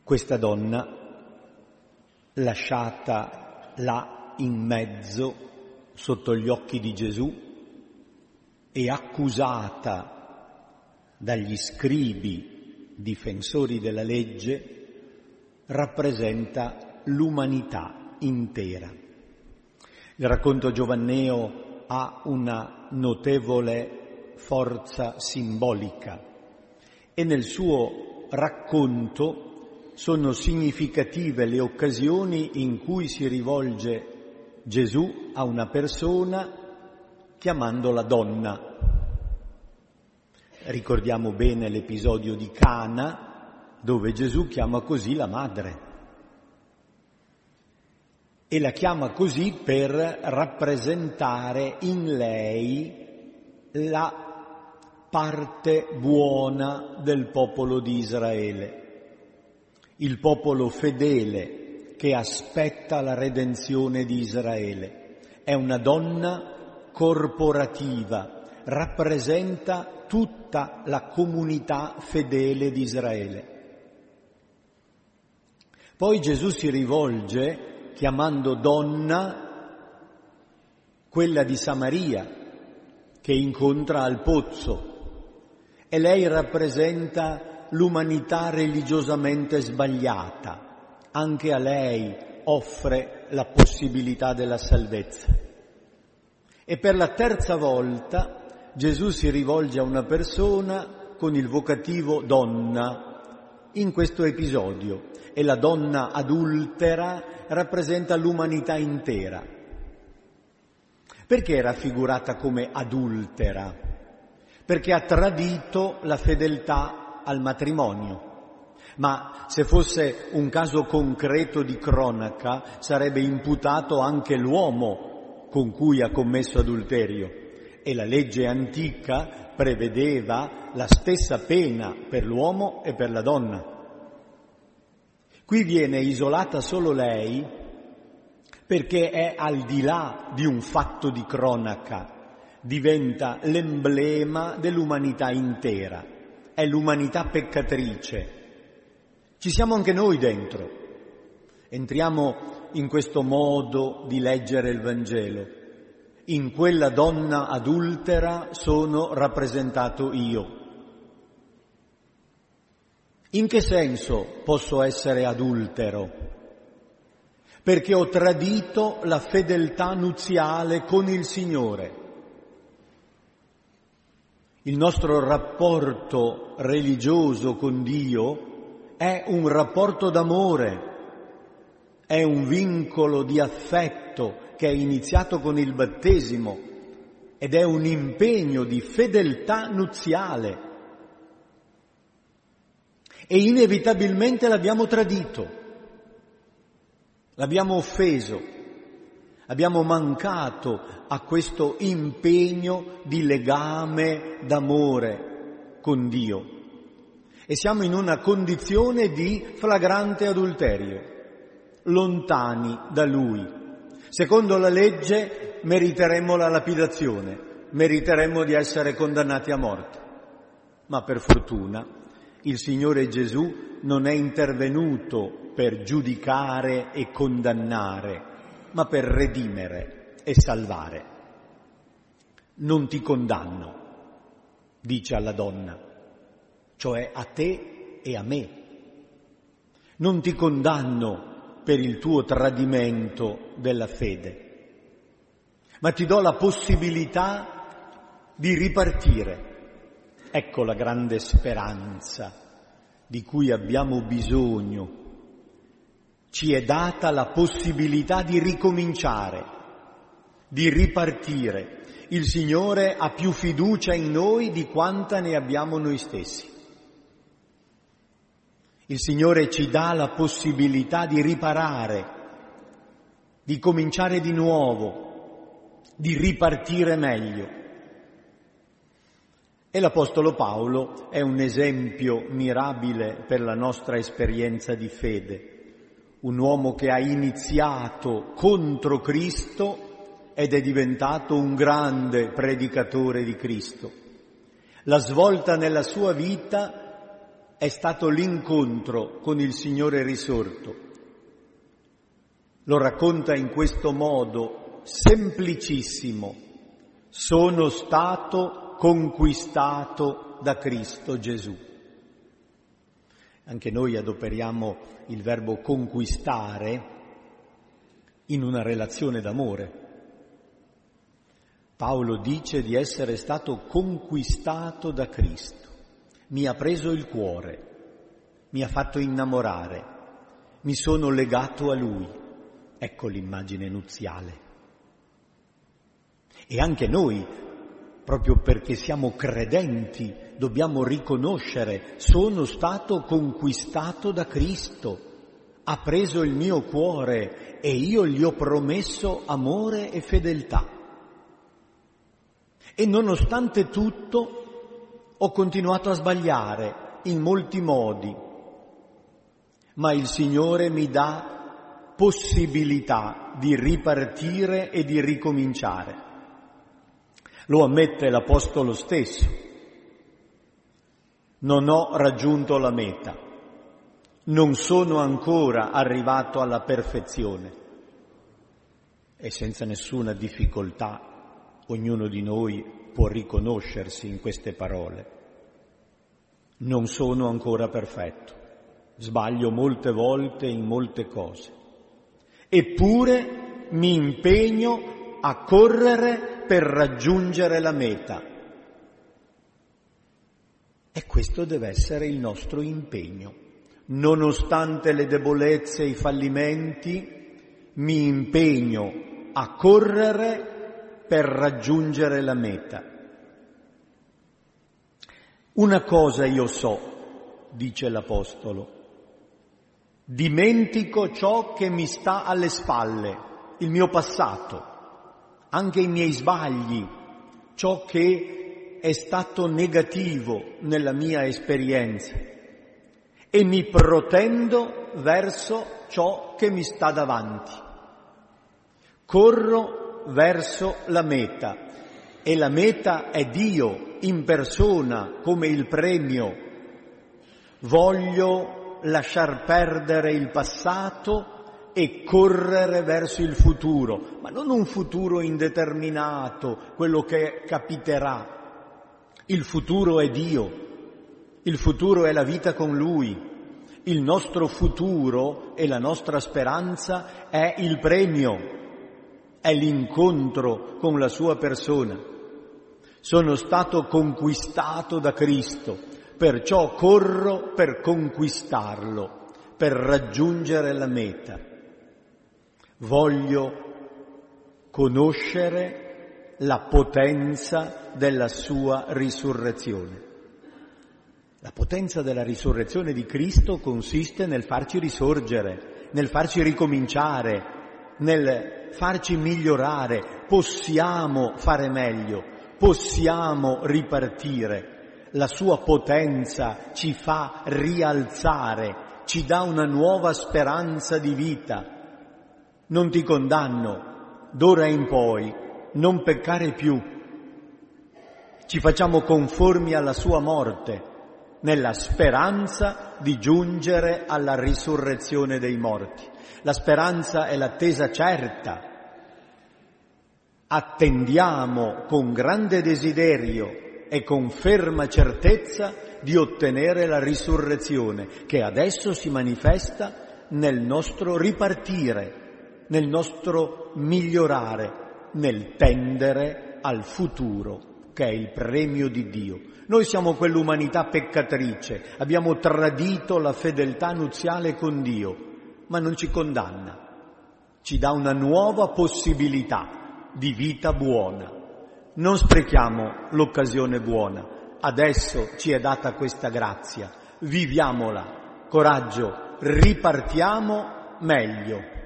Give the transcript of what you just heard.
Questa donna, lasciata là in mezzo, sotto gli occhi di Gesù, e accusata dagli scribi difensori della legge, rappresenta l'umanità intera. Il racconto giovanneo ha una notevole forza simbolica e nel suo racconto sono significative le occasioni in cui si rivolge Gesù a una persona chiamandola donna. Ricordiamo bene l'episodio di Cana, dove Gesù chiama così la madre. E la chiama così per rappresentare in lei la parte buona del popolo di Israele, il popolo fedele che aspetta la redenzione di Israele. È una donna corporativa, rappresenta tutta la comunità fedele di Israele. Poi Gesù si rivolge chiamando donna quella di Samaria che incontra al pozzo, e lei rappresenta l'umanità religiosamente sbagliata. Anche a lei offre la possibilità della salvezza. E per la terza volta Gesù si rivolge a una persona con il vocativo donna in questo episodio, e la donna adultera rappresenta l'umanità intera. Perché è raffigurata come adultera? Perché ha tradito la fedeltà al matrimonio. Ma se fosse un caso concreto di cronaca, sarebbe imputato anche l'uomo con cui ha commesso adulterio. E la legge antica prevedeva la stessa pena per l'uomo e per la donna. Qui viene isolata solo lei perché è al di là di un fatto di cronaca, diventa l'emblema dell'umanità intera, è l'umanità peccatrice. Ci siamo anche noi dentro, entriamo in questo modo di leggere il Vangelo. In quella donna adultera sono rappresentato io. In che senso posso essere adultero? Perché ho tradito la fedeltà nuziale con il Signore. Il nostro rapporto religioso con Dio è un rapporto d'amore, è un vincolo di affetto che è iniziato con il battesimo ed è un impegno di fedeltà nuziale. E inevitabilmente l'abbiamo tradito, l'abbiamo offeso, abbiamo mancato a questo impegno di legame d'amore con Dio e siamo in una condizione di flagrante adulterio, lontani da Lui. Secondo la legge meriteremmo la lapidazione, meriteremmo di essere condannati a morte, ma per fortuna il Signore Gesù non è intervenuto per giudicare e condannare, ma per redimere e salvare. Non ti condanno, dice alla donna, cioè a te e a me. Non ti condanno per il tuo tradimento della fede, ma ti do la possibilità di ripartire. Ecco la grande speranza di cui abbiamo bisogno. Ci è data la possibilità di ricominciare, di ripartire. Il Signore ha più fiducia in noi di quanta ne abbiamo noi stessi. Il Signore ci dà la possibilità di riparare, di cominciare di nuovo, di ripartire meglio. E l'Apostolo Paolo è un esempio mirabile per la nostra esperienza di fede. Un uomo che ha iniziato contro Cristo ed è diventato un grande predicatore di Cristo. La svolta nella sua vita è stato l'incontro con il Signore risorto. Lo racconta in questo modo semplicissimo: sono stato conquistato da Cristo Gesù. Anche noi adoperiamo il verbo conquistare in una relazione d'amore. Paolo dice di essere stato conquistato da Cristo. Mi ha preso il cuore, mi ha fatto innamorare, mi sono legato a Lui. Ecco l'immagine nuziale. E anche noi, proprio perché siamo credenti, dobbiamo riconoscere: sono stato conquistato da Cristo, ha preso il mio cuore e io gli ho promesso amore e fedeltà. E nonostante tutto ho continuato a sbagliare in molti modi, ma il Signore mi dà possibilità di ripartire e di ricominciare. Lo ammette l'Apostolo stesso: non ho raggiunto la meta, non sono ancora arrivato alla perfezione. E senza nessuna difficoltà ognuno di noi può riconoscersi in queste parole. Non sono ancora perfetto, sbaglio molte volte in molte cose, eppure mi impegno a correre per raggiungere la meta. E questo deve essere il nostro impegno. Nonostante le debolezze e i fallimenti, mi impegno a correre per raggiungere la meta. Una cosa io so, dice l'Apostolo: dimentico ciò che mi sta alle spalle, il mio passato, anche i miei sbagli, ciò che è stato negativo nella mia esperienza, e mi protendo verso ciò che mi sta davanti. Corro verso la meta, e la meta è Dio in persona come il premio. Voglio lasciar perdere il passato e correre verso il futuro, ma non un futuro indeterminato, quello che capiterà. Il futuro è Dio, il futuro è la vita con Lui, il nostro futuro e la nostra speranza è il premio, è l'incontro con la sua persona. Sono stato conquistato da Cristo, perciò corro per conquistarlo, per raggiungere la meta. Voglio conoscere la potenza della sua risurrezione. La potenza della risurrezione di Cristo consiste nel farci risorgere, nel farci ricominciare, nel farci migliorare. Possiamo fare meglio, possiamo ripartire. La sua potenza ci fa rialzare, ci dà una nuova speranza di vita. Non ti condanno, d'ora in poi non peccare più. Ci facciamo conformi alla sua morte, nella speranza di giungere alla risurrezione dei morti. La speranza è l'attesa certa. Attendiamo con grande desiderio e con ferma certezza di ottenere la risurrezione, che adesso si manifesta nel nostro ripartire, nel nostro migliorare, nel tendere al futuro, che è il premio di Dio. Noi siamo quell'umanità peccatrice, abbiamo tradito la fedeltà nuziale con Dio, ma non ci condanna, ci dà una nuova possibilità di vita buona. Non sprechiamo l'occasione buona, adesso ci è data questa grazia, viviamola, coraggio, ripartiamo meglio.